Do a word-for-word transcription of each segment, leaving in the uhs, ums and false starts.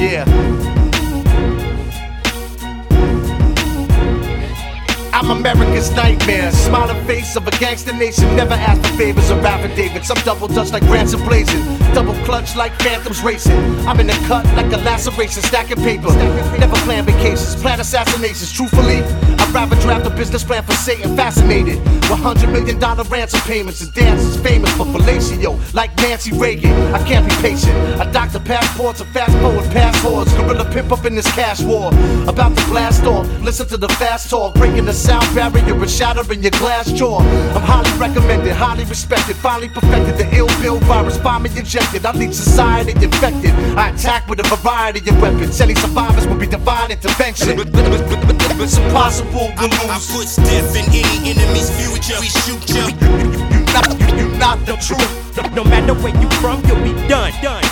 Yeah. I'm America's nightmare, smiling face of a gangster nation. Never ask for favors or affidavits. I'm double dutch like Ransom blazing, double clutch like phantoms racing. I'm in the cut like a laceration, stacking paper. Never plan vacations, plan assassinations. Truthfully, I'd rather draft a business plan for Satan. Fascinated with hundred million dollar ransom payments and dances famous for fellatio like Nancy Reagan. I can't be patient. I doctor passports and fast forward passwords. Gorilla pimp up in this cash war. About to blast off. Listen to the fast talk, breaking the sound barrier and shattering your glass jaw. I'm highly recommended, highly respected, finally perfected. The ill bill virus, bomb me injected. I leave society infected. I attack with a variety of weapons. Any survivors will be divine intervention. It's impossible to lose. I put death in any enemy's future. We shoot you. You not, you not the truth. No matter where you from, you'll be done. Done.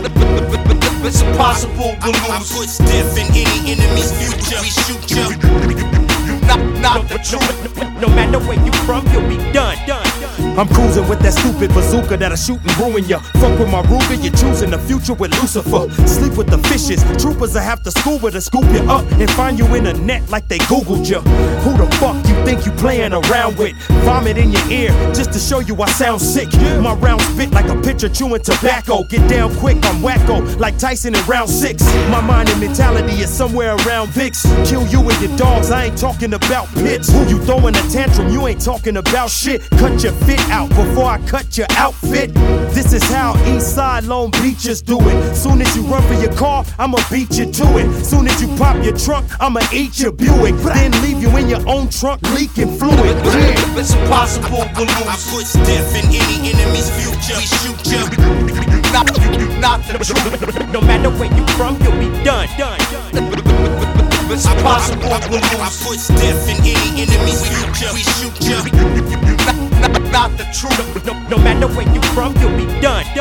It's impossible to lose. I put death in any enemy's future. We shoot you. Not, not the truth. No matter where you from, you'll be done. Done. I'm cruising with that stupid bazooka that'll shoot and ruin ya. Fuck with my Ruger, you're choosing the future with Lucifer. Sleep with the fishes, troopers will have to scuba to scoop you up and find you in a net like they Googled ya. Who the fuck you think you playing around with? Vomit in your ear just to show you I sound sick. My round spit like a pitcher chewing tobacco. Get down quick, I'm wacko like Tyson in round six. My mind and mentality is somewhere around Vicks. Kill you and your dogs, I ain't talking about pits. Who you throwing a tantrum, you ain't talking about shit. Cut your fit out before I cut your outfit. This is how Eastside Long Beachers do it. Soon as you run for your car, I'ma beat you to it. Soon as you pop your trunk, I'ma eat your Buick. Then leave you in your own trunk leaking fluid. Yeah. It's impossible to lose. I put death in any enemy's future. We shoot you. You not, you not the truth. No matter where you from, you'll be done. Done. It's impossible to lose. I put death in any enemy's future. We shoot you. You not, not, not the truth. No, no matter where you from, you'll be done. Done.